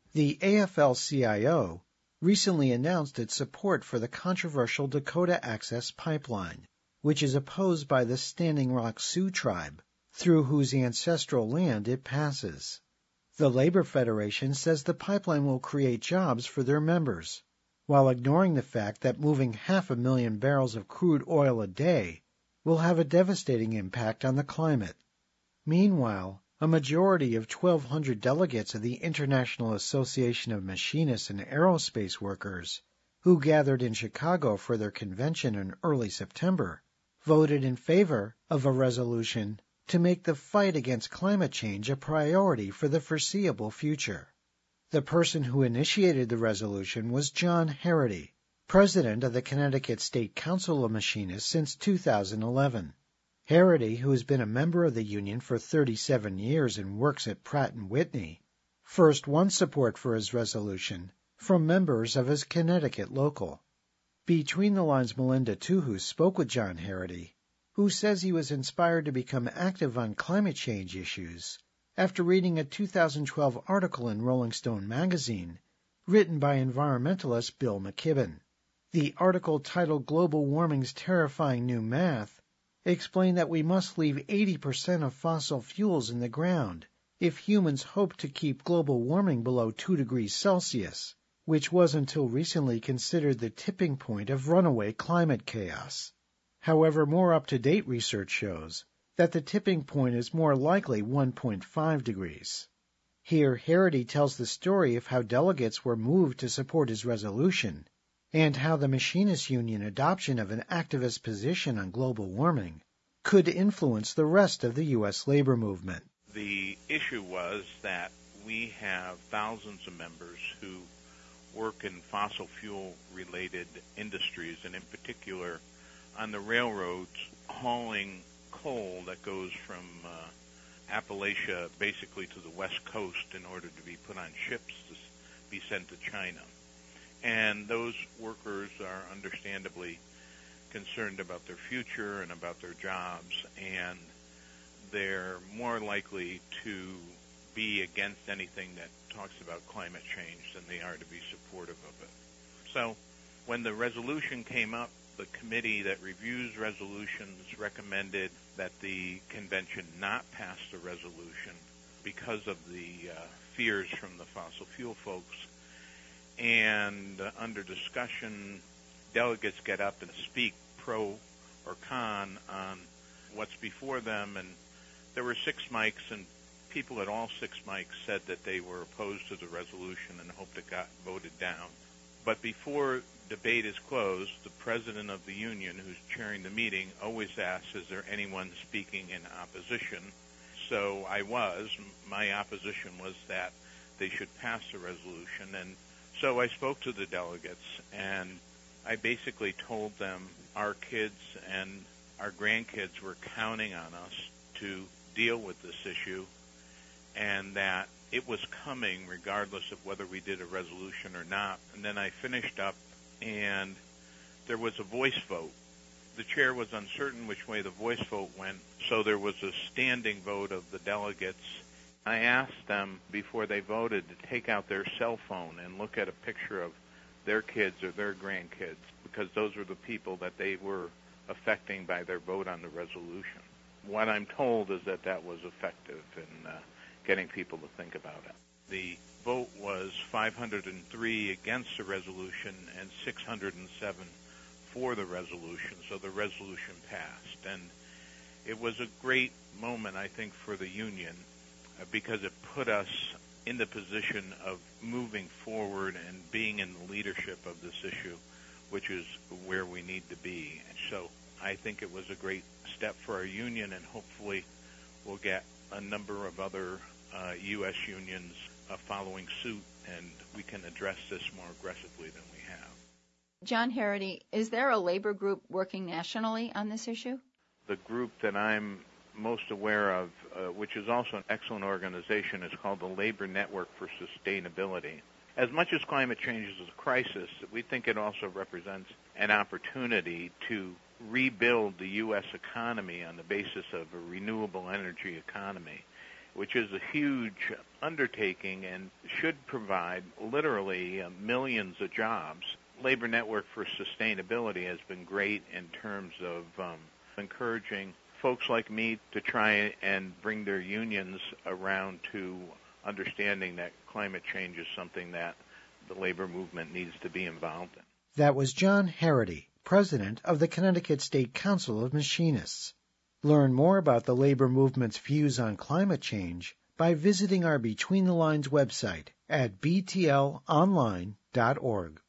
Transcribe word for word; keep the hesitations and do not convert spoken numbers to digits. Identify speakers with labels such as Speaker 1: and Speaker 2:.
Speaker 1: The A F L C I O recently announced its support for the controversial Dakota Access Pipeline, which is opposed by the Standing Rock Sioux tribe, through whose ancestral land it passes. The Labor Federation says the pipeline will create jobs for their members, while ignoring the fact that moving half a million barrels of crude oil a day will have a devastating impact on the climate. Meanwhile, a majority of twelve hundred delegates of the International Association of Machinists and Aerospace Workers, who gathered in Chicago for their convention in early September, voted in favor of a resolution to make the fight against climate change a priority for the foreseeable future. The person who initiated the resolution was John Harrity, president of the Connecticut State Council of Machinists since two thousand eleven. Harrity, who has been a member of the union for thirty-seven years and works at Pratt and Whitney, first won support for his resolution from members of his Connecticut local. Between the lines, Melinda Tuhus spoke with John Harrity, who says he was inspired to become active on climate change issues after reading a two thousand twelve article in Rolling Stone magazine written by environmentalist Bill McKibben. The article, titled Global Warming's Terrifying New Math, explained that we must leave eighty percent of fossil fuels in the ground if humans hope to keep global warming below two degrees Celsius, which was until recently considered the tipping point of runaway climate chaos. However, more up-to-date research shows that the tipping point is more likely one point five degrees. Here, Harrity tells the story of how delegates were moved to support his resolution, and how the Machinists Union adoption of an activist position on global warming could influence the rest of the U S labor movement.
Speaker 2: The issue was that we have thousands of members who work in fossil fuel-related industries, and in particular on the railroads hauling coal that goes from uh, Appalachia basically to the West Coast in order to be put on ships to be sent to China. And those workers are understandably concerned about their future and about their jobs, and they're more likely to be against anything that talks about climate change than they are to be supportive of it. So when the resolution came up, the committee that reviews resolutions recommended that the convention not pass the resolution because of the uh, fears from the fossil fuel folks. And uh, under discussion, delegates get up and speak pro or con on what's before them. And there were six mics, and people at all six mics said that they were opposed to the resolution and hoped it got voted down. But before debate is closed, the president of the union, who's chairing the meeting, always asks, is there anyone speaking in opposition? So I was. My opposition was that they should pass the resolution. And so I spoke to the delegates, and I basically told them our kids and our grandkids were counting on us to deal with this issue, and that it was coming regardless of whether we did a resolution or not. And then I finished up, and there was a voice vote. The chair was uncertain which way the voice vote went, so there was a standing vote of the delegates. I asked them before they voted to take out their cell phone and look at a picture of their kids or their grandkids, because those were the people that they were affecting by their vote on the resolution. What I'm told is that that was effective in uh, getting people to think about it. The vote was five hundred three against the resolution and six hundred seven for the resolution, so the resolution passed. And it was a great moment, I think, for the union, uh, because it put us in the position of moving forward and being in the leadership of this issue, which is where we need to be. So I think it was a great step for our union, and hopefully we'll get a number of other uh, U S unions uh, following suit, and we can address this more aggressively than we have.
Speaker 3: John Harrity, is there a labor group working nationally on this issue?
Speaker 2: The group that I'm most aware of, uh, which is also an excellent organization, is called the Labor Network for Sustainability. As much as climate change is a crisis, we think it also represents an opportunity to rebuild the U S economy on the basis of a renewable energy economy. which is a huge undertaking and should provide literally uh, millions of jobs. Labor Network for Sustainability has been great in terms of um, encouraging folks like me to try and bring their unions around to understanding that climate change is something that the labor movement needs to be involved in.
Speaker 1: That was John Harrity, president of the Connecticut State Council of Machinists. Learn more about the labor movement's views on climate change by visiting our Between the Lines website at b t l online dot org.